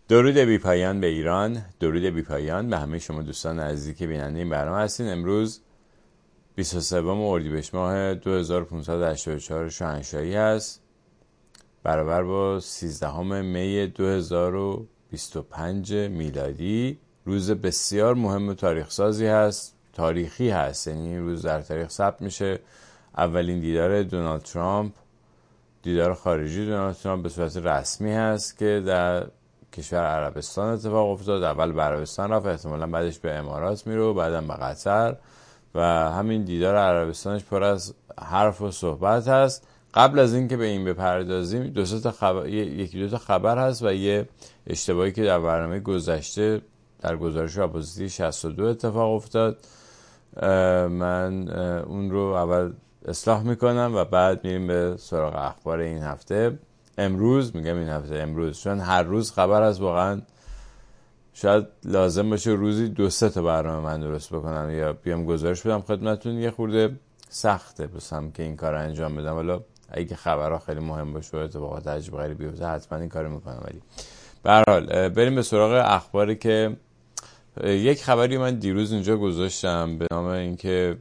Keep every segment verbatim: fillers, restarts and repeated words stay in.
درود بی پایان به ایران، درود بی پایان به همه شما دوستان عزیزی که بیننده این برنامه هستین. امروز بیست و سوم اردیبهشت ماه دو هزار و پانصد و هشتاد و چهار شاهنشاهی هست، برابر با سیزدهم می دو هزار و بیست و پنج میلادی. روز بسیار مهم و تاریخ سازی هست، تاریخی هست، یعنی این روز در تاریخ ثبت میشه. اولین دیدار دونالد ترامپ، دیدار خارجی دونالد ترامپ به صورت رسمی هست که در کشور عربستان اتفاق افتاد. اول به عربستان رفت، احتمالاً بعدش به امارات میره و بعدم به قطر، و همین دیدار عربستانش پر از حرف و صحبت هست. قبل از اینکه به این بپردازیم دو سه تا خبر، یکی دو تا خبر هست و یه اشتباهی که در برنامه گذشته در گزارش اپوزیتی شصت و دو اتفاق افتاد. من اون رو اول اصلاح میکنم و بعد میریم به سراغ اخبار این هفته. امروز میگم این هفته امروز چون هر روز خبر هست، واقعا شاید لازم باشه روزی دو سه تا برنامه من درست بکنم یا بیام گزارش بدم خدمتتون. یه خورده سخته بسام که این کار انجام بدم، ولی اگه خبرها خیلی مهم باشه و اتفاقات عجیب غریبی بیفته حتما این کارو میکنم. ولی به هر حال بریم به سراغ اخباری که یک خبری من دیروز اینجا گذاشتم به نام اینکه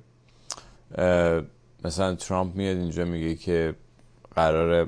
مثلا ترامپ میاد اینجا میگه که قراره،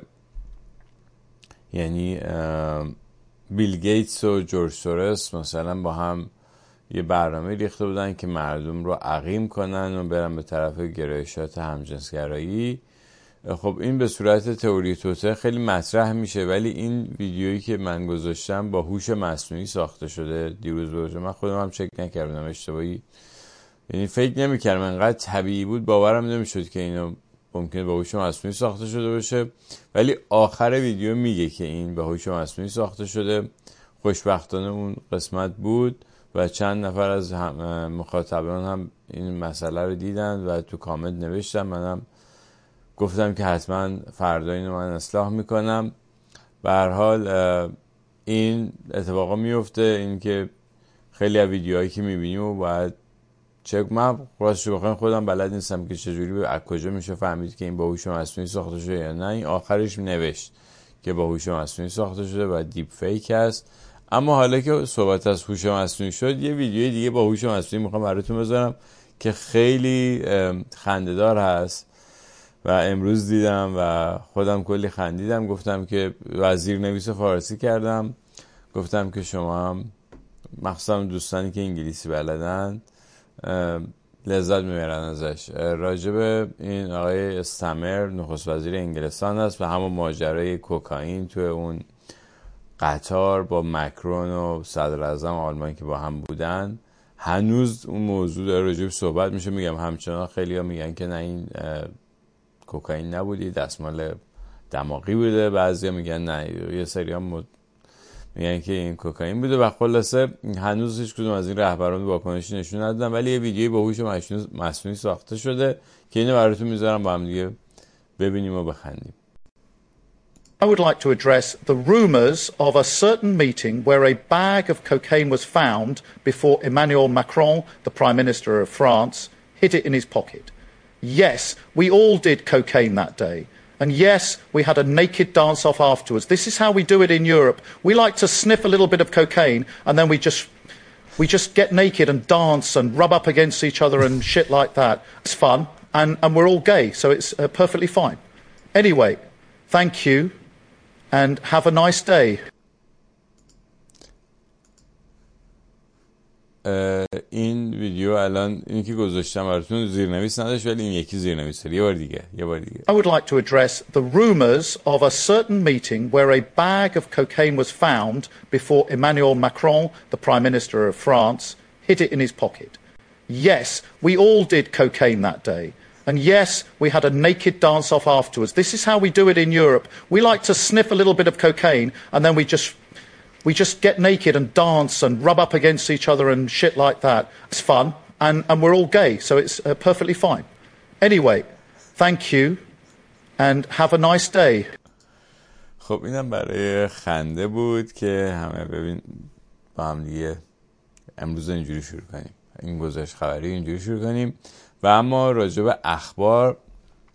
یعنی بیل گیتس و جورج سورس مثلا با هم یه برنامه ریخته بودن که مردم رو عقیم کنن و برن به طرف گرایشات همجنسگرایی. خب این به صورت تئوری توته خیلی مطرح میشه، ولی این ویدیویی که من گذاشتم با هوش مصنوعی ساخته شده دیروز بود. من خودم هم چک نکردم اشتباهی، یعنی فکر نمی‌کردم انقدر طبیعی بود، باورم نمیشد که اینو ممکنه با هوش مصنوعی ساخته شده باشه. ولی آخر ویدیو میگه که این با هوش مصنوعی ساخته شده. خوشبختانه اون قسمت بود و چند نفر از مخاطبان هم این مسئله رو دیدن و تو کامنت نوشتم. منم گفتم که حتما فردا اینو من اصلاح میکنم. به هر حال این اتفاقا میفته، این که خیلی از ویدیوهایی که میبینیم و باید چک، من راستش بخوام خودم بلد نیستم که چجوری از کجا میشه فهمید که این با هوش مصنوعی ساخته شده یا نه. این آخرش نوشت که با هوش مصنوعی ساخته شده و دیپ فیک است. اما حالا که صحبت از هوش مصنوعی شد، یه ویدیوی دیگه با هوش مصنوعی میخوام براتون بذارم که خیلی خنده‌دار هست و امروز دیدم و خودم کلی خندیدم. گفتم که وزیر نویس فارسی کردم، گفتم که شما هم مخصوصا دوستانی که انگلیسی بلدن لذت میبرن ازش. راجب این آقای استمر نخست وزیر انگلستان است و همون ماجرای کوکائین توی اون قطار با مکرون و صدر اعظم آلمان که با هم بودن، هنوز اون موضوع داره راجب صحبت میشه. میگم همچنان خیلی ها میگن که نه این کوکائین نبودی، دستمال دماغی بوده. بعضی ها میگن نه، یه سری ها مد... میگن که این کوکائین بوده و خلاصه هنوز هیچ کدوم از این رهبران واکنشی نشون ندادن. ولی یه ویدیویی با هوش مصنوعی ساخته شده که اینو براتون میذارم با هم دیگه ببینیم و بخندیم. I would like to address the rumours of a certain meeting where a bag of cocaine was found before Emmanuel Macron, the Prime Minister of France, hid it in his pocket. Yes, we all did cocaine that day. And yes, we had a naked dance-off afterwards. This is how we do it in Europe. We like to sniff a little bit of cocaine and then we just we just get naked and dance and rub up against each other and shit like that. It's fun, and, and we're all gay, so it's uh, perfectly fine. Anyway, thank you and have a nice day. این ویدیو الان اینی که گذاشتم براتون زیرنویس نداشت، ولی این یکی زیرنویس داره. یه بار دیگه یه بار دیگه I would like to address the rumours of a certain meeting where a bag of cocaine was found before Emmanuel Macron, the Prime Minister of France, hid it in his pocket. Yes, we all did cocaine that day. And yes, we had a naked dance-off afterwards. This is how we do it in Europe. We like to sniff a little bit of cocaine and then we just we just get naked and dance and rub up against each other and shit like that. It's fun, and, and we're all gay, so it's uh, perfectly fine. Anyway, thank you and have a nice day. خب اینم برای خنده بود که همه ببین با هم دیگه امروز اینجوری شروع کنیم، این گزارش خبری اینجوری شروع کنیم. و اما راجع به اخبار،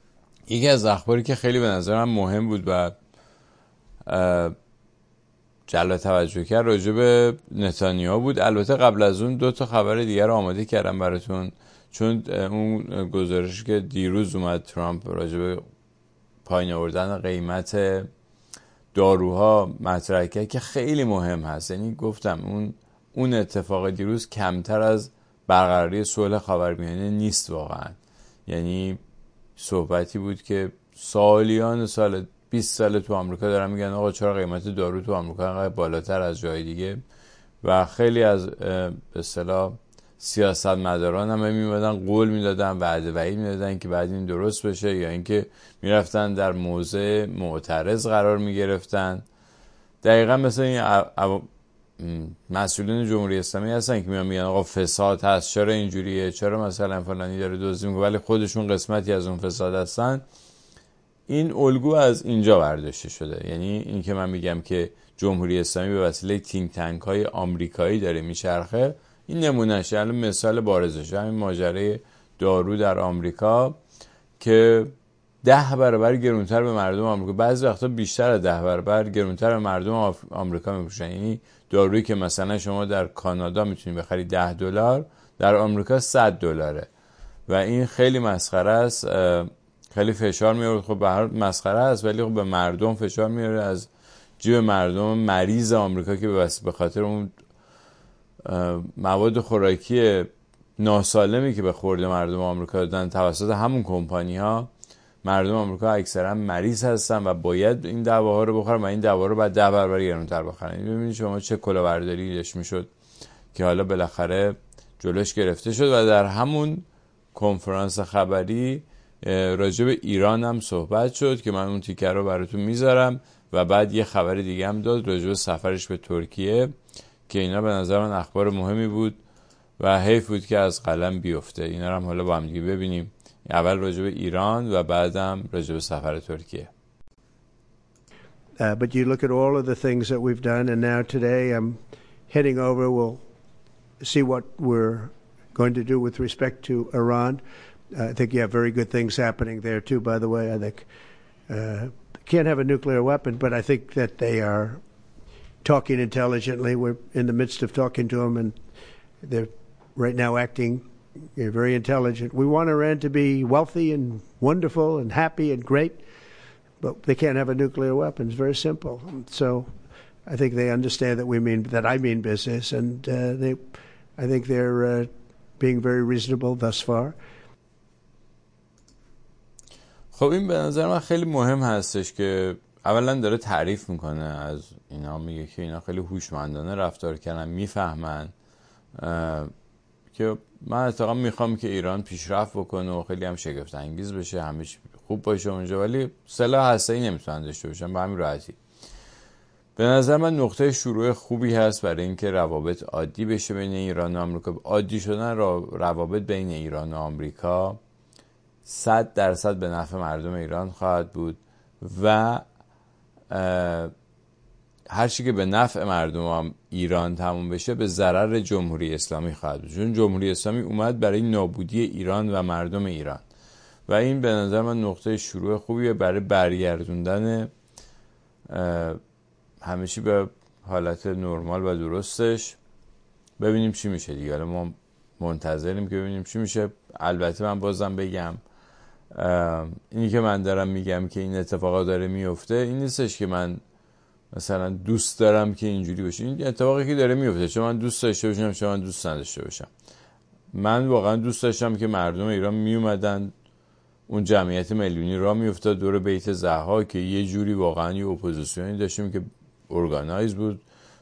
یکی از اخباری که خیلی به نظرم مهم بود و جلب توجه کرد راجع به نتانیاهو بود. البته قبل از اون دو تا خبر دیگر رو آماده کردم براتون، چون اون گزارش که دیروز اومد ترامپ راجع به پایین آوردن قیمت داروها مطرح کرد که خیلی مهم هست. یعنی گفتم اون اون اتفاق دیروز کمتر از برقراری صلح خاورمیانه نیست واقعا. یعنی صحبتی بود که سالیان سال بیست سال تو آمریکا دارن میگن آقا چرا قیمت دارو تو آمریکا انقدر بالاتر از جای دیگه، و خیلی از به اصطلاح سیاستمداران هم میمدن قول میدادن، وعده وعید میدادن که بعد این درست بشه، یا اینکه میرفتن در موضع معترض قرار میگرفتن. دقیقا مثل این مسئولین جمهوری اسلامی هستن که میان میگن آقا فساد هست، چرا اینجوریه، چرا مثلا فلانی داره دزدی میکنه، ولی خودشون قسمتی از اون فساد هستن. این الگو از اینجا برداشته شده. یعنی این که من میگم که جمهوری اسلامی به وسیله تینک تانک های آمریکایی داره میچرخه، این نمونهشه. الان مثال بارزشه همین ماجرای دارو در آمریکا که ده برابر گرونتر به مردم آمریکا، بعضی وقتا بیشتر از ده برابر گرونتر به مردم آمریکا میفروشن. یعنی دارویی که مثلا شما در کانادا میتونید بخری ده دلار، در آمریکا صد دلاره، و این خیلی مسخره است. خیلی فشار میاره. خب به هر مسخره است، ولی خب به مردم فشار میاره از جیب مردم مریض آمریکا که به خاطر اون مواد خوراکی ناسالمی که به خورد مردم آمریکا دادن توسط همون کمپانی ها، مردم آمریکا اکثرا مریض هستن و باید این دواها رو بخورن و این دوا رو بعد ده برابر گرانتر بخرن. ببینید شما چه کلاهبرداری داشت میشد که حالا بالاخره جلوش گرفته شد. و در همون کنفرانس خبری راجع به ایران هم صحبت شد که من اون تیکر رو براتون میذارم، و بعد یه خبر دیگه هم داد راجع به سفرش به ترکیه که اینا به نظر من اخبار مهمی بود و حیف بود که از قلم بیفته. اینا رو هم حالا با هم دیگه ببینیم. اول راجع به ایران و بعدم راجع به سفر ترکیه. Uh, but you look at all of the things that we've done, and now today I'm heading over. We'll see what we're going to do with respect to Iran. Uh, I think you have very good things happening there too, by the way. I think uh, can't have a nuclear weapon, but I think that they are talking intelligently. We're in the midst of talking to them, and they're right now acting You're very intelligent. We want Iran to be wealthy and wonderful and happy and great, but they can't have a nuclear weapon. It's very simple. So I think they understand that we mean that I mean business, and uh, they, I think they're uh, being very reasonable thus far. خب این به نظر من خیلی مهم هستش که اولا داره تعریف میکنه از اینا، میگه که اینا خیلی هوشمندانه رفتار کردن، میفهمن که من اتفاقا میخوام که ایران پیشرفت بکنه و خیلی هم شگفت انگیز بشه، همه چی خوب باشه اونجا، ولی سلاح هسته‌ای نمیتونن داشته باشن به همین راحتی. به نظر من نقطه شروع خوبی هست برای اینکه روابط عادی بشه بین ایران و آمریکا. عادی شدن روابط بین ایران و آمریکا صد درصد به نفع مردم ایران خواهد بود و هر چی که به نفع مردم ایران تموم بشه به ضرر جمهوری اسلامی خواهد بود، چون جمهوری اسلامی اومد برای نابودی ایران و مردم ایران، و این به نظر من نقطه شروع خوبیه برای برگردوندن همه چی به حالت نرمال و درستش. ببینیم چی میشه دیگه. حالا ما منتظریم که ببینیم چی میشه. البته من بازم بگم اینی که من دارم میگم که این اتفاقا داره میفته، این نیستش که من مثلا دوست دارم که اینجوری باشه. این اتفاقی که داره میفته چون من دوست داشته باشم چون من دوست نداشته باشم. من واقعا دوست داشتم که مردم ایران میومدن، اون جمعیت میلیونی را میافتاد دور بیت زهرا که یه جوری واقعا یه اپوزیسیونی داشتیم که ارگانایز بود،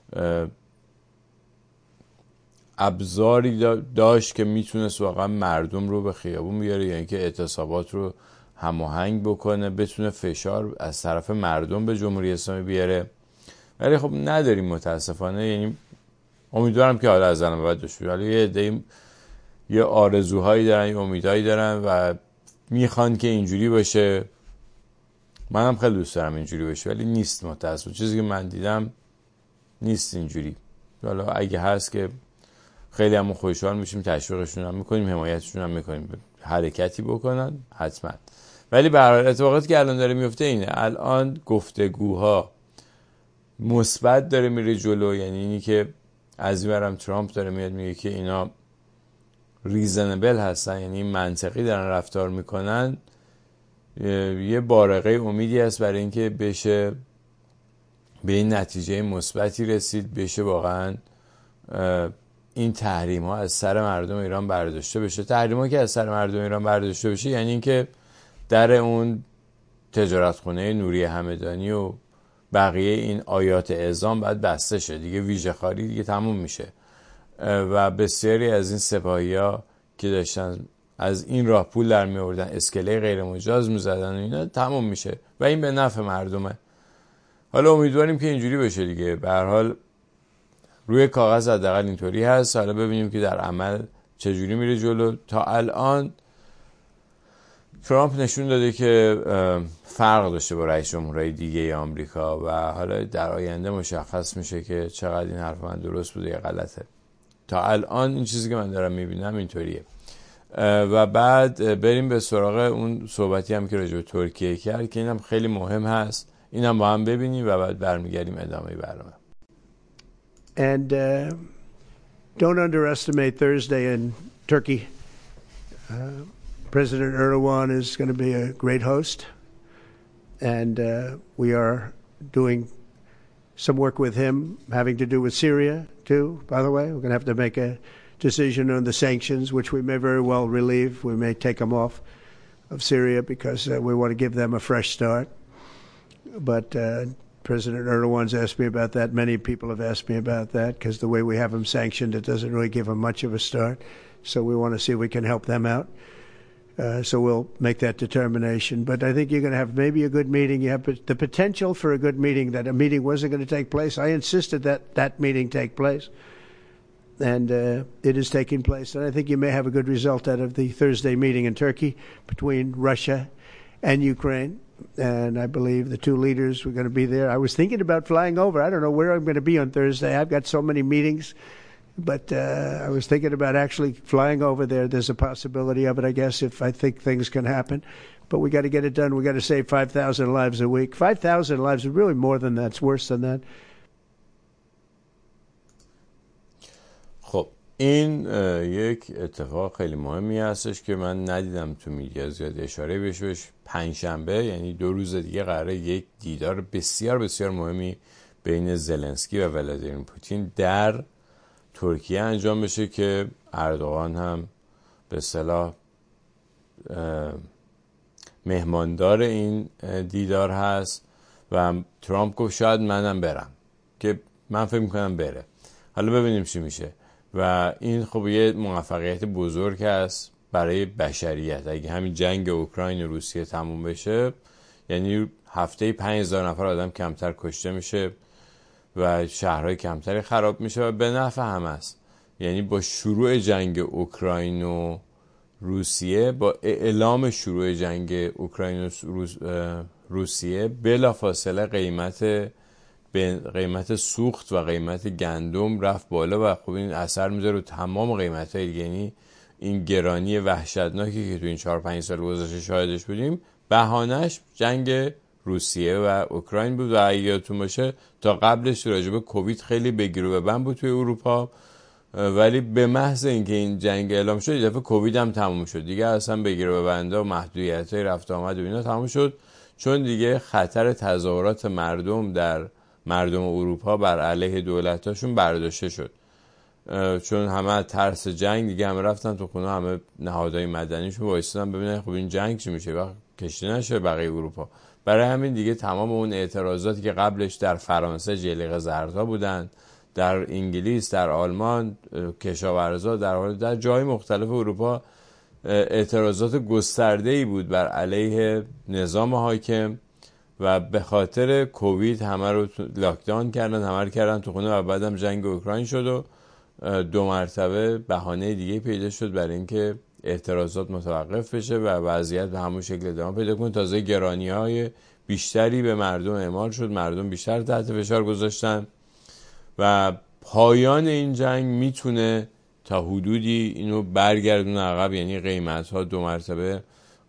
ابزاری داشت که میتونست واقعا مردم رو به خیابون بیاره، یعنی که اعتصابات رو هماهنگ بکنه، بتونه فشار از طرف مردم به جمهوری اسلامی بیاره. ولی خب نداریم متاسفانه. یعنی امیدوارم که حالا از الان بعد بشه، ولی یه عده یه آرزوهایی دارن، یه امیدهایی دارن و میخوان که اینجوری باشه. منم خیلی دوست دارم اینجوری باشه ولی نیست متاسفانه. چیزی که من دیدم نیست اینجوری. حالا اگه هست که خیلی هم خوشحال میشیم، تشویقشون هم میکنیم، حمایتشون هم میکنیم حرکتی بکنن حتما. ولی به هر حال اتفاقاتی که الان داره میفته اینه، الان گفتگوها مثبت داره میره جلو، یعنی اینی که از این برم ترامپ داره میاد میگه که اینا ریزنبل هستن، یعنی منطقی دارن رفتار میکنن، یه بارقه امیدی هست برای اینکه بشه به این نتیجه مثبتی رسید، بشه واقعا این تحریم ها از سر مردم ایران برداشته بشه. تحریم ها که از سر مردم ایران برداشته بشه یعنی اینکه در اون تجارتخونه نوری همدانی و بقیه این آیات اعزام باید بسته شه دیگه، ویژه خاری دیگه تموم میشه و بسیاری از این سپاهی ها که داشتن از این راه پول در می آوردن، اسکله غیر مجاز می زدن و اینا، تموم میشه و این به نفع مردمه. حالا امیدواریم که اینجوری بشه دیگه. به هر حال روی کاغذ حداقل اینطوری هست، حالا ببینیم که در عمل چجوری میره جلو. تا الان ترامپ نشون داده که فرق داشته با رئیس جمهورهای دیگه آمریکا و حالا در آینده مشخص میشه که چقدر این حرف من درست بوده یا غلطه. تا الان این چیزی که من دارم میبینم اینطوریه. و بعد بریم به سراغ اون صحبتی هم که راجع به ترکیه کرد که اینم خیلی مهم هست، اینم با هم ببینیم و بعد برمیگردیم ادامه برنامه. And uh, don't underestimate Thursday in Turkey. Uh, President Erdogan is going to be a great host, and uh, we are doing some work with him having to do with Syria, too, by the way. We're going to have to make a decision on the sanctions, which we may very well relieve. We may take them off of Syria because uh, we want to give them a fresh start. But uh, President Erdogan's asked me about that. Many people have asked me about that because the way we have them sanctioned, it doesn't really give them much of a start. So we want to see if we can help them out. Uh, so we'll make that determination. But I think you're going to have maybe a good meeting. You have the potential for a good meeting, that a meeting wasn't going to take place. I insisted that that meeting take place. And uh, it is taking place. And I think you may have a good result out of the Thursday meeting in Turkey between Russia and Ukraine. And I believe the two leaders were going to be there. I was thinking about flying over. I don't know where I'm going to be on Thursday. I've got so many meetings. But uh, I was thinking about actually flying over there. There's a possibility of it, I guess, if I think things can happen. But we got to get it done. We got to save five thousand lives a week. five thousand lives is really more than that. It's worse than that. خب این یک اتفاق خیلی مهمی هستش که من ندیدم تو میدیا زیاد اشاره بشه. پنجشنبه یعنی دو روز دیگه قراره یک دیدار بسیار بسیار مهمی بین زلنسکی و ولادیمیر پوتین در ترکیه انجام بشه که اردوغان هم به اصطلاح مهماندار این دیدار هست و ترامپ گفت شاید منم برم، که من فکر میکنم بره. حالا ببینیم چی میشه. و این خب یه موفقیت بزرگ هست برای بشریت. اگه همین جنگ اوکراین و روسیه تموم بشه یعنی هفته پنج هزار نفر آدم کمتر کشته میشه و شهرهای کمتری خراب میشه و به نفع هم است. یعنی با شروع جنگ اوکراین و روسیه، با اعلام شروع جنگ اوکراین و روسیه بلافاصله قیمت قیمت سوخت و قیمت گندم رفت بالا و خب این اثر میذاره رو تمام قیمت‌های. یعنی این گرانی وحشتناکی که تو این چهار پنج سال گذشته شاهدش بودیم بهانه‌اش جنگ روسیه و اوکراین بود. و اگه یادتون باشه تا قبلش راجع به کووید خیلی بگیر و ببند بود توی اروپا، ولی به محض اینکه این جنگ اعلام شد یه دفعه کووید هم تموم شد دیگه، اصلا بگیر و ببنده و محدودیت‌های رفت آمد و اینا تموم شد، چون دیگه خطر تظاهرات مردم در مردم اروپا بر علیه دولتاشون برداشته شد. چون همه ترس جنگ دیگه همه رفتن تو خونه، همه نهادهای مدنیشون وایسادن ببینن خب این جنگ چی میشه وقت کشته نشه بقیه اروپا. برای همین دیگه تمام اون اعتراضاتی که قبلش در فرانسه جلیقه زردها بودن، در انگلیس، در آلمان کشاورزا، در در جای مختلف اروپا اعتراضات گسترده‌ای بود بر علیه نظام حاکم و به خاطر کووید همه رو لاکداون کردن، همه رو کردن تو خونه و بعدم جنگ اوکراین شد و دو مرتبه بهانه دیگه پیدا شد برای اینکه اعتراضات متوقف بشه و وضعیت به همون شکل ادامه پیدا کنه. تازه گرانی‌های بیشتری به مردم اعمال شد، مردم بیشتر تحت فشار گذاشتن و پایان این جنگ میتونه تا حدودی اینو برگردونه عقب، یعنی قیمت‌ها دو مرتبه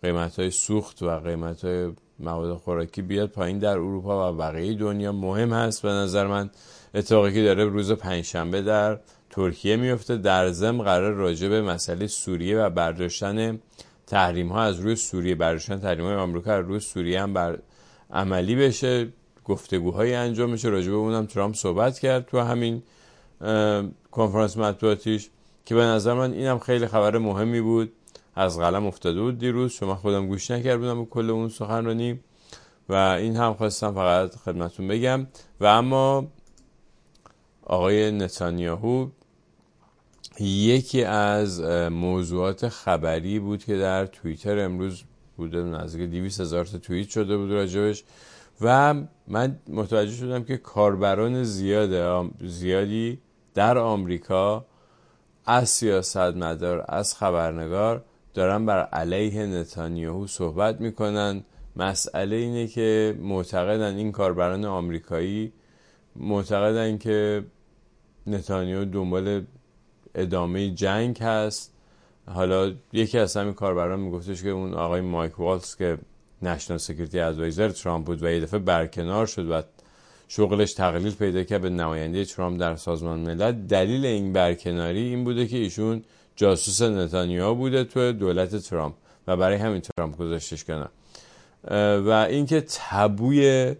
قیمت‌های سوخت و قیمت‌های مواد خوراکی بیاد پایین در اروپا و بقیه دنیا مهم هست. به نظر من اتفاقی که داره روز پنجشنبه در ترکیه میفته. در ضمن قرار راجع به مسئله سوریه و برداشتن تحریم‌ها از روی سوریه، برداشتن تحریم‌های آمریکا از روی سوریه هم بر عملی بشه، گفتگوهایی انجام میشه. راجع به اونم ترامپ صحبت کرد تو همین کنفرانس مطبوعاتیش که به نظر من اینم خیلی خبر مهمی بود. از قلم افتاده بود دیروز، شما خودم گوش نکردم به کل اون سخنرانی و این هم خواستم فقط خدمتون بگم. و اما آقای نتانیاهو یکی از موضوعات خبری بود که در توییتر امروز بوده، نزدیک دویست هزار تا توییت شده بود راجبش و من متوجه شدم که کاربران زیاده زیادی در آمریکا از سیاستمدار از خبرنگار دارن بر علیه نتانیاهو صحبت میکنن. مسئله اینه که معتقدن، این کاربران آمریکایی معتقدن که نتانیاهو دنبال ادامه جنگ هست. حالا یکی از همین کاربران میگفتش که اون آقای مایک والتز که نشنال سکیوریتی ادوایزر ترامپ بود و یه دفعه برکنار شد و شغلش تقلیل پیدا کرد به نماینده ترامپ در سازمان ملل، دلیل این برکناری این بوده که ایشون جاسوس نتانیاهو بوده تو دولت ترامپ و برای همین ترامپ گذاشتش کنار. و اینکه تابوی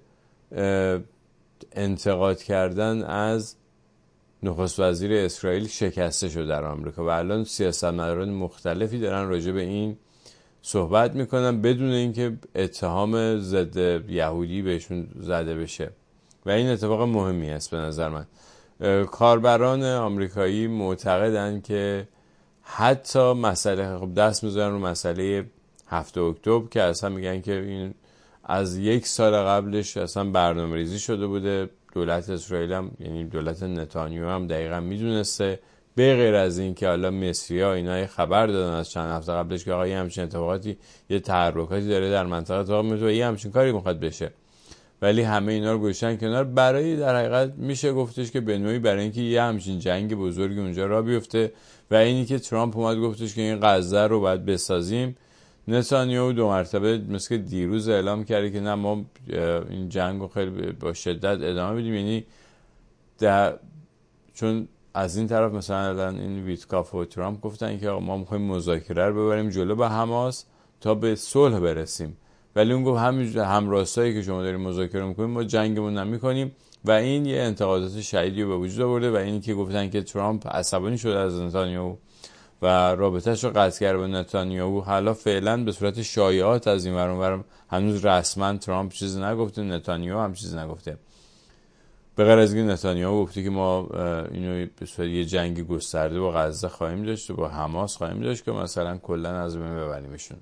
انتقاد کردن از نخست وزیر اسرائیل شکسته شد در آمریکا و الان سیاستمداران مختلفی دارن راجع به این صحبت میکنن بدون اینکه اتهام ضد یهودی بهشون زده بشه و این اتفاق مهمی است به نظر من. کاربران آمریکایی معتقدن که حتی مسئله، خب دست میذارن رو مسئله هفت اکتبر که اصلا میگن که این از یک سال قبلش اصلا برنامه ریزی شده بوده. دولت اسرائیل هم یعنی دولت نتانیاهو هم دقیقا میدونسته، به غیر از این که حالا مصری‌ها اینا خبر دادن از چند هفته قبلش که آقا یه همچین اتفاقاتی، یه تحرکاتی داره در منطقه اتفاق میفته و یه همچین کاری میخواد بشه، ولی همه اینا رو گوشن کنار. برای در حقیقت میشه گفتش که به نوعی برای اینکه یه همچین جنگ بزرگی اونجا راه بیفته و اینی که ترامپ اومد گفتش که این غزه رو باید بسازیم. نتانیاهو دو مرتبه مثل دیروز اعلام کرده که نه ما این جنگ رو خیلی با شدت ادامه بدیم، یعنی در چون از این طرف مثلا این ویتکاف و ترامپ گفتن که ما میخوایم مذاکره رو ببریم جلو با حماس تا به صلح برسیم، ولی اون گفت همین همراستایی که شما دارین مذاکره میکنیم ما جنگمون نمیکنیم و این یه انتقادات شدیدی به وجود آورده و اینی که گفتن که ترامپ عصبانی شده از نتانیاهو و رابطه‌اش رو قطع کرد با نتانیاهو. حالا فعلا به صورت شایعات از این ور اون ور، هنوز رسما ترامپ چیزی نگفته، نتانیاهو هم چیزی نگفته، به غیر از اینکه نتانیاهو گفته که ما اینو به صورت یه جنگ گسترده با غزه خواهیم داشت و با حماس خواهیم داشت که مثلا کلا از بین ببریمشون،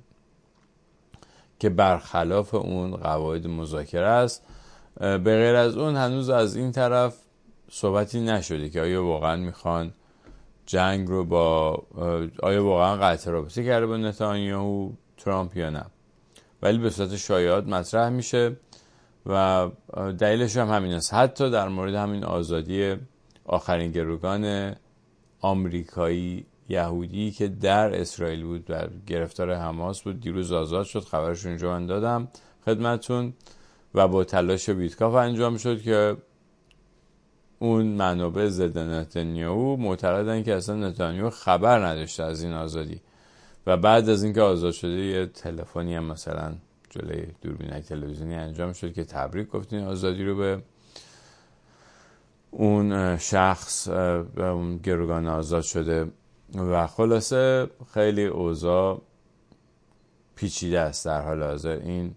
که برخلاف اون قواعد مذاکره است. به غیر از اون هنوز از این طرف صحبتی نشده که آیا واقعا میخوان جنگ رو با آیا واقعا قطع رابطه کرده با نتانیاهو ترامپ یا نه، ولی به صورت شایعات مطرح میشه و دلیلش هم همین است. حتی در مورد همین آزادی آخرین گروگان آمریکایی یهودی که در اسرائیل بود و گرفتار حماس بود، دیروز آزاد شد، خبرش اونجا من دادم خدمتون و با تلاش ویتکاف انجام شد که اون منابع ضد نتانیاهو معتقدن که اصلا نتانیاهو خبر نداشته از این آزادی و بعد از اینکه آزاد شده یه تلفنی هم مثلا جلوی دوربینای تلویزیونی انجام شد که تبریک گفتین آزادی رو به اون شخص، به اون گروگان آزاد شده و خلاصه خیلی اوضاع پیچیده است در حال حاضر. این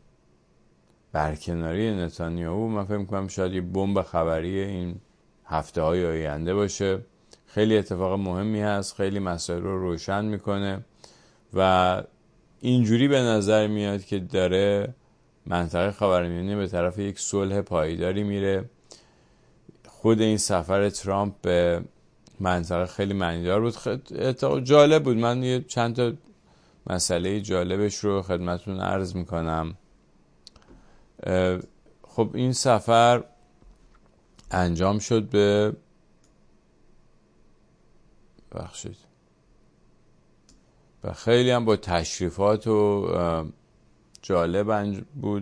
برکناری نتانیاهو من فکر می‌کنم شاید یه بمب خبری این هفته های آینده باشه. خیلی اتفاق مهمی هست، خیلی مسائل رو روشن میکنه و اینجوری به نظر میاد که داره منطقه خاورمیانه به طرف یک صلح پایداری میره. خود این سفر ترامپ به منطقه خیلی معنیدار بود، خیلی جالب بود. من یه چند تا مسئله جالبش رو خدمتتون عرض میکنم. خب این سفر انجام شد به بخشید و خیلی هم با تشریفات و جالب بود.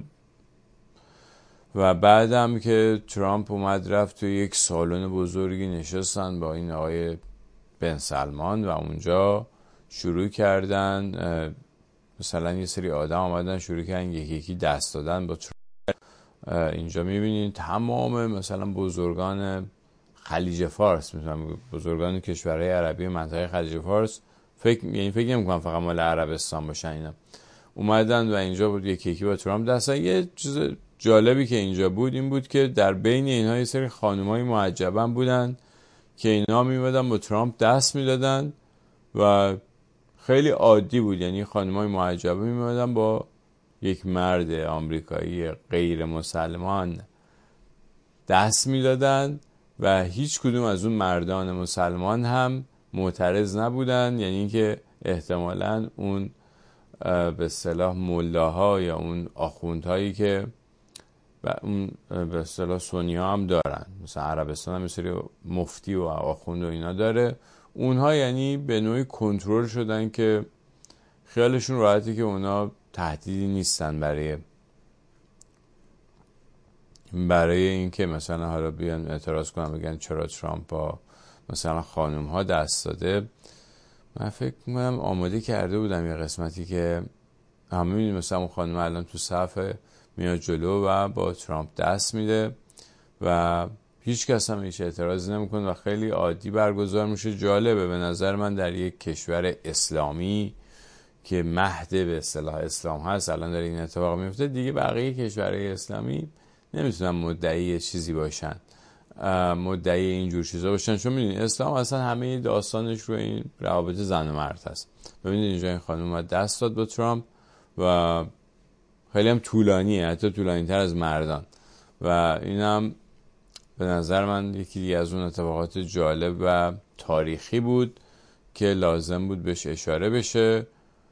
و بعدم که ترامپ اومد رفت تو یک سالن بزرگی نشستن با این آقای بن سلمان و اونجا شروع کردن، مثلا یه سری آدم آمدن شروع کردن یکی یکی دست دادن با ترامپ. اینجا میبینید تمام مثلا بزرگان خلیج فارس، مثلا بزرگان کشورهای عربی منطقه خلیج فارس، فکر یعنی فکر نمی‌کنم فقط مال عربستان باشن، اینا اومدن و اینجا بود یکی یکی با ترامپ دست دادن. یه چیز جالبی که اینجا بود این بود که در بین اینها یه سری خانم‌های معجبن بودن که اینا میمدن با ترامپ دست میدادن و خیلی عادی بود، یعنی خانم‌های معجبه میمدن با یک مرد آمریکایی غیر مسلمان دست میدادن و هیچ کدوم از اون مردان مسلمان هم معترض نبودن، یعنی اینکه احتمالاً اون به اصطلاح ملاها یا اون آخوندهایی که و اون به اصطلاح سنی ها هم دارن، مثلا عربستان هم مثل مفتی و آخوند و اینا داره، اونها یعنی به نوعی کنترل شدن که خیالشون راحتی که اونا تهدیدی نیستن برای برای اینکه مثلا حالا بیان اعتراض کنن بگن چرا ترامپ با مثلا خانم ها دست داده. من فکر میکنم آماده کرده بودم یه قسمتی که همه میدونیم مثلا اون خانم الان تو صف میاد جلو و با ترامپ دست میده و هیچ کس هم هیچ اعتراضی نمیکنه و خیلی عادی برگزار میشه. جالبه به نظر من در یک کشور اسلامی که مهد به اصطلاح اسلام هست الان در این اتفاق میفته، دیگه بقیه کشورهای اسلامی نمیتونن مدعی چیزی باشن، مدعی اینجور چیزا باشن، چون میدونید اسلام اصلا همه داستانش رو این روابط زن و مرد هست. ببینید اینجا این خانم اومد دست داد با ترامپ و خیلی هم طولانیه، حتی طولانی تر از مردان و اینم به نظر من یکی دیگه از اون اتفاقات جالب و تاریخی بود که لازم بود بهش اشاره بشه.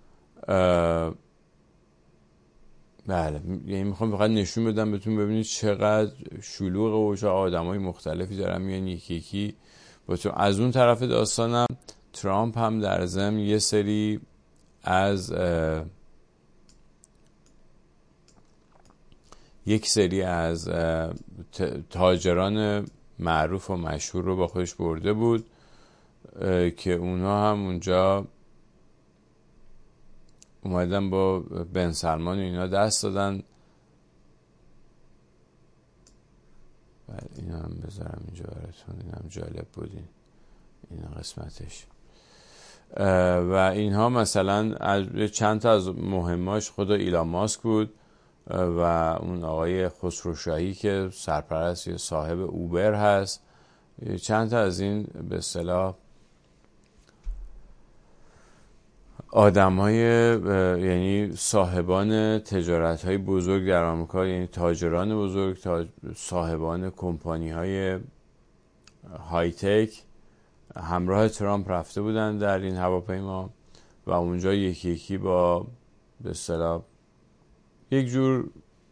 بله، یعنی میخوام فقط نشون بدم بهتون ببینید چقدر شلوغه و چه آدمای مختلفی دارن میان یکی یکی با تو. از اون طرف داستانم ترامپ هم در ضمن یه سری از یک سری از تاجران معروف و مشهور رو با خودش برده بود که اونها هم اونجا اومدن با بن سلمان و اینا دست دادن. اینا هم بذارم اینجا براتون، اینا هم جالب بودین اینا قسمتش. و اینها مثلا از چند تا از مهماش خود ایلان ماسک بود و اون آقای خسروشاهی که سرپرست یا صاحب اوبر هست. چند تا از این به اصطلاح آدم‌های یعنی صاحبان تجارت‌های بزرگ در آمریکا، یعنی تاجران بزرگ، تاج... صاحبان کمپانی‌های های تک همراه ترامپ رفته بودن در این هواپیما و اونجا یکی یکی با به اصطلاح یک جور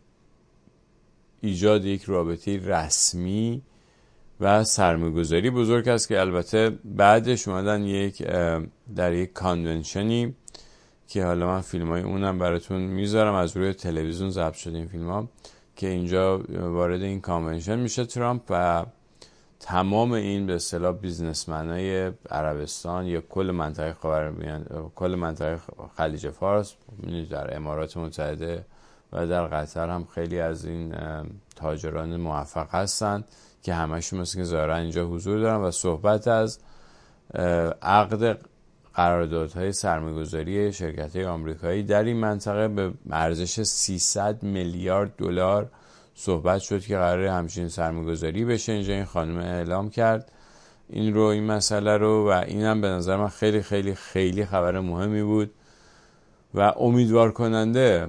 ایجاد یک رابطه رسمی و سرمایه‌گذاری بزرگ است که البته بعدش اومدن یک در یک کانونشنی که حالا من فیلمای اونم براتون میذارم، از روی تلویزیون ضبط شده این فیلم‌ها، که اینجا وارد این کانونشن میشه ترامپ و تمام این به اصطلاح بیزنسمنای عربستان یا کل منطقه خاورمیانه، کل منطقه خلیج فارس، در امارات متحده و در قطر هم خیلی از این تاجران موفق هستن که همشون مثل که ظاهرا اینجا حضور دارن و صحبت از عقد قراردادهای سرمایه‌گذاری شرکت‌های آمریکایی در این منطقه به ارزش سیصد میلیارد دلار صحبت شد که قراره همچین سرمایه‌گذاری بشه. اینجا این خانم اعلام کرد این رو، این مسئله رو، و اینم به نظر من خیلی خیلی خیلی خبر مهمی بود و امیدوار کننده.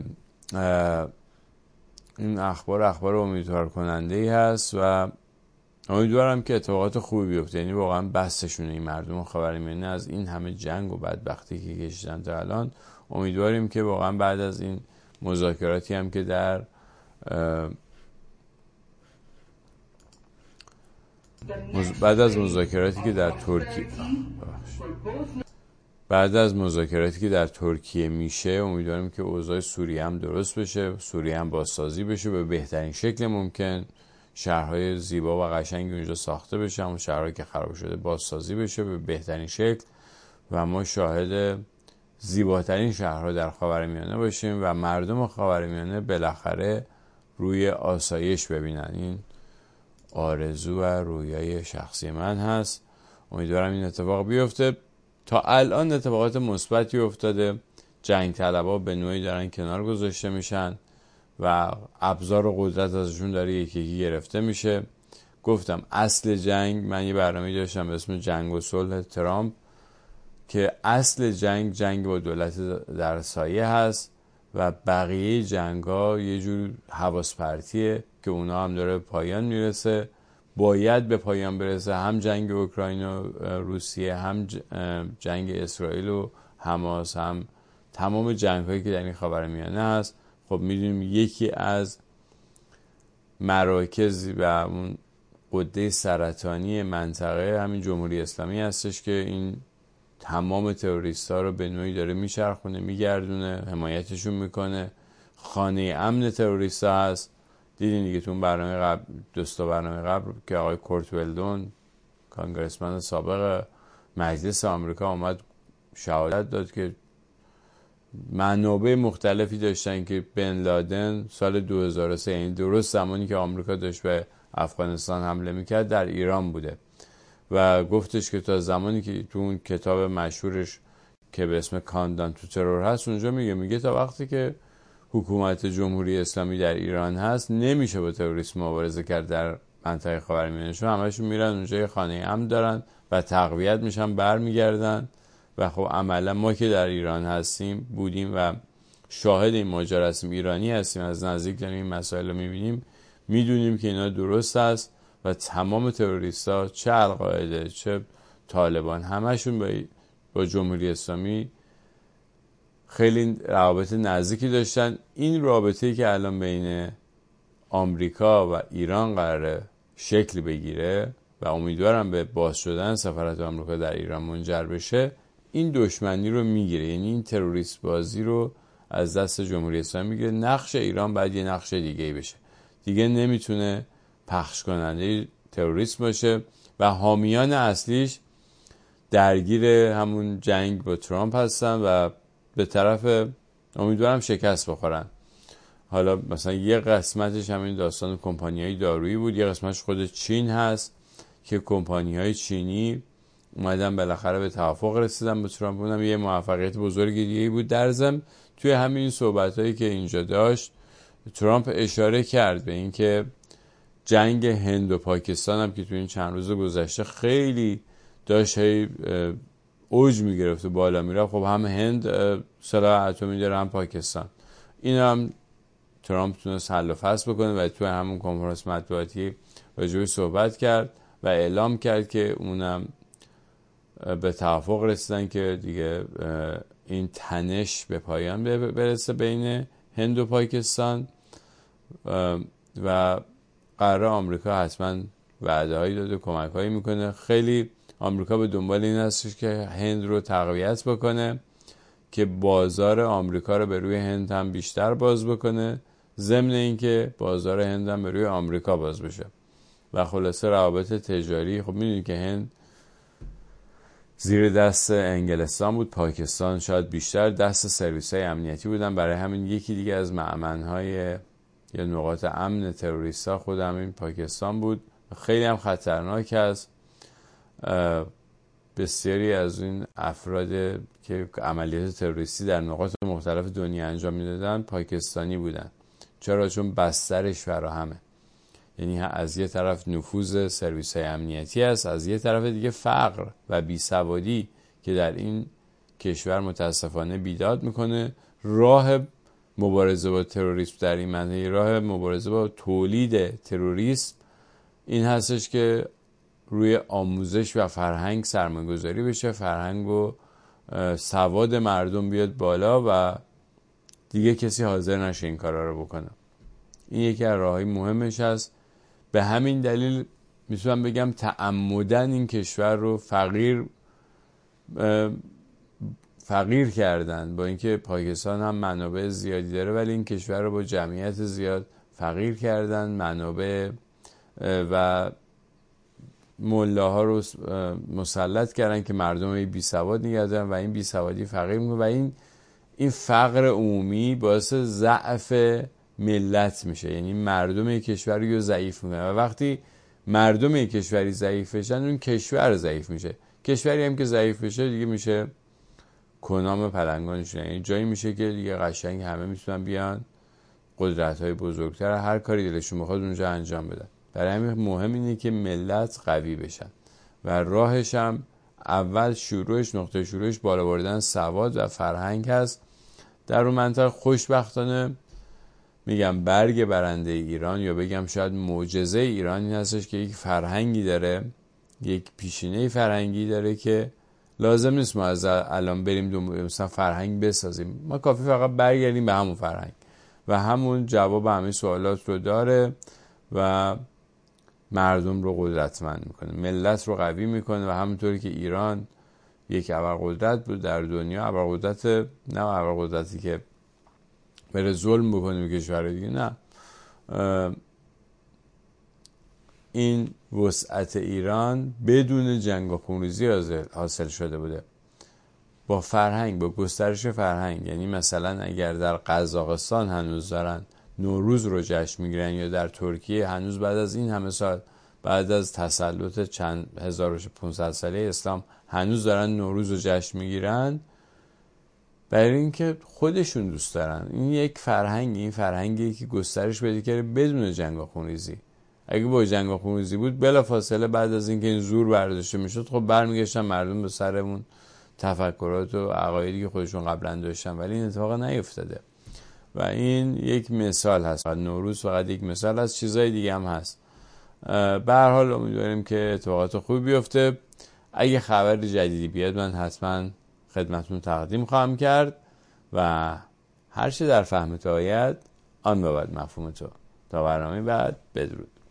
این اخبار اخبار امیدوار کننده ای هست و امیدوارم که اتفاقات خوبی بیفته. یعنی واقعا بسشونه این مردم خاورمیانه از این همه جنگ و بدبختی که کشیدن تا الان. امیدواریم که واقعا بعد از این مذاکراتی هم که در مز... بعد از مذاکراتی که در ترکیه بعد از مذاکراتی که در ترکیه میشه امیدواریم که اوضاع سوریه هم درست بشه، سوریه هم بازسازی بشه به بهترین شکل ممکن، شهرهای زیبا و قشنگی اونجا ساخته بشه، اون شهرهایی که خراب شده بازسازی بشه به بهترین شکل و ما شاهد زیباترین شهرها در خاورمیانه باشیم و مردم خاورمیانه بالاخره روی آسایش ببینن. این آرزو و رویای شخصی من هست. امیدوارم این اتفاق بیفته. تا الان اتفاقات مثبتی افتاده، جنگ طلبها به نوعی دارن کنار گذاشته میشن و ابزار و قدرت ازشون داره یکی یکی گرفته میشه. گفتم اصل جنگ، من یه برنامه داشتم به اسم جنگ و صلح ترامپ که اصل جنگ جنگ با دولت در سایه هست و بقیه جنگ ها یه جور حواس پرتیه که اونا هم داره پایان میرسه، باید به پایان برسه. هم جنگ اوکراین و روسیه، هم جنگ اسرائیل و حماس، هم تمام جنگ هایی که در این خاورمیانه هست. خب میدونیم یکی از مراکز و اون غده سرطانی منطقه همین جمهوری اسلامی هستش که این تمام تروریست ها رو به نوعی داره میچرخونه، میگردونه، حمایتشون میکنه. خانه امن تروریست ها هست. دیدین دیگه تو برنامه قبل، دوستا برنامه قبل که آقای کورت ولدون کانگرسمن سابق مجلس آمریکا اومد شهادت داد که منابع مختلفی داشتن که بن لادن سال دو هزار و سه، یعنی درست زمانی که آمریکا داشت به افغانستان حمله میکرد، در ایران بوده و گفتش که تا زمانی که تو اون کتاب مشهورش که به اسم کاندان تو ترور هست اونجا میگه میگه تا وقتی که حکومت جمهوری اسلامی در ایران هست نمیشه با تروریسم مبارزه کرد در منطقه خاورمیانه، چون همشون میرن اونجا یه خانه امن دارن و تقویت میشن برمیگردن. و خب عملا ما که در ایران هستیم بودیم و شاهد این ماجرا هستیم، ایرانی هستیم، از نزدیک داریم این مسائل رو میبینیم، میدونیم که اینا درست است و تمام تروریستا چه القاعده چه طالبان همشون با, با جمهوری اسلامی خیلی روابط نزدیکی داشتن. این رابطه‌ای که الان بین آمریکا و ایران قراره شکل بگیره و امیدوارم به باز شدن سفارت آمریکا در ایران منجر بشه، این دشمنی رو میگیره، یعنی این تروریست بازی رو از دست جمهوری اسلامی میگیره. نقش ایران باید یه نقش دیگه بشه، دیگه نمیتونه پخش کننده تروریسم باشه و حامیان اصلیش درگیر همون جنگ با ترامپ هستن و به طرف امیدوارم شکست بخورن. حالا مثلا یه قسمتش همین داستان کمپانی‌های دارویی بود، یه قسمتش خود چین هست که کمپانی‌های چینی اومدن بالاخره به توافق رسیدن با ترامپ. اونم یه موفقیت بزرگ دیگه بود. در ضمن توی همین صحبتایی که اینجا داشت ترامپ اشاره کرد به اینکه جنگ هند و پاکستان هم که توی این چند روز گذشته خیلی داشت هی اوج میگرفت و بالا میرفت، خب هم هند سلاح اتمی داره هم پاکستان، این هم ترامپ تونست حل و فصل بکنه و توی همون کنفرانس مطبوعاتی راجعش صحبت کرد و اعلام کرد که اونم به توافق رسیدن که دیگه این تنش به پایان برسه بین هند و پاکستان و قراره آمریکا حتما وعده هایی داده، کمک هایی میکنه. خیلی آمریکا به دنبال این هستش که هند رو تقویت بکنه که بازار آمریکا رو به روی هند هم بیشتر باز بکنه، ضمن اینکه بازار هند هم به روی آمریکا باز بشه و خلاصه روابط تجاری. خب میدونید که هند زیر دست انگلستان بود، پاکستان شاید بیشتر دست سرویس های امنیتی بودن، برای همین یکی دیگه از مأمنهای یا نقاط امن تروریست ها خود همین پاکستان بود. خیلی هم خطرناک است. بسیاری از این افراد که عملیات تروریستی در نقاط مختلف دنیا انجام میدادن پاکستانی بودن. چرا؟ چون بسترش فراهمه، یعنی از یه طرف نفوذ سرویس های امنیتی است، از یه طرف دیگه فقر و بیسوادی که در این کشور متاسفانه بیداد میکنه. راه مبارزه با تروریسم در این منطقه، راه مبارزه با تولید تروریسم این هستش که روی آموزش و فرهنگ سرمایه‌گذاری بشه، فرهنگ و سواد مردم بیاد بالا و دیگه کسی حاضر نشه این کارا رو بکنه. این یکی از راههای مهمش هست. به همین دلیل میتونم بگم تعمدن این کشور رو فقیر فقیر کردن، با اینکه پاکستان هم منابع زیادی داره ولی این کشور رو با جمعیت زیاد فقیر کردن، منابع و ملاها رو مسلط کردن که مردم بی سواد نگه دارن و این بی سوادی فقیر میکنه و این این فقر عمومی باعث ضعف ملت میشه، یعنی مردم یک کشوری رو ضعیف میکنه و وقتی مردم یک کشوری ضعیف بشن اون کشور ضعیف میشه. کشوری هم که ضعیف بشه دیگه میشه کنام پلنگانشون، یعنی جایی میشه که دیگه قشنگ همه میتونن بیان قدرت‌های بزرگتر هر کاری دلشون بخواد اونجا انجام بدن. برای همین مهم اینه که ملت قوی بشن و راهش هم اول شروعش نقطه شروعش بالا بردن سواد و فرهنگ هست. در اون منطقه خوشبختانه میگم برگ برنده ایران یا بگم شاید معجزه ایران این هستش که یک فرهنگی داره، یک پیشینه فرهنگی داره که لازم نیست ما از الان بریم دو مثلا فرهنگ بسازیم، ما کافی فقط برگردیم به همون فرهنگ و همون جواب همه سوالات رو داره و مردم رو قدرتمند میکنه، ملت رو قوی میکنه و همونطوری که ایران یک ابرقدرت بود در دنیا، ابرقدرت نه ابرقدرتی که بره ظلم بکنه به کشورهای دیگه، نه، این وسعت ایران بدون جنگ و خونریزی حاصل شده بوده، با فرهنگ، با گسترش فرهنگ. یعنی مثلا اگر در قزاقستان هنوز دارن نوروز رو جشن میگیرن یا در ترکیه هنوز بعد از این همه سال، بعد از تسلط چند هزار و پانصد ساله اسلام هنوز دارن نوروز رو جشن میگیرن، برای اینکه خودشون دوست دارن. این یک فرهنگی، این فرهنگی که گسترش پیدا کرده بدون جنگ و خونریزی. اگه با جنگ و خونریزی بود بلافاصله بعد از اینکه این زور برداشته میشد خب برمیگشتن مردم به سرمون تفکرات و عقایدی که خودشون قبلا داشتن، ولی این اتفاق نیفتاده و این یک مثال هست. نوروز فقط یک مثال هست، چیزای دیگه هم هست. به هر حال امیدواریم که اتفاقات خوبی بیفته. اگه خبر جدیدی بیاد من حتما خدمتتون تقدیم خواهم کرد و هر چه در فهم تو آید آن بود مفهوم تو. تا برنامه بعد، بدرود.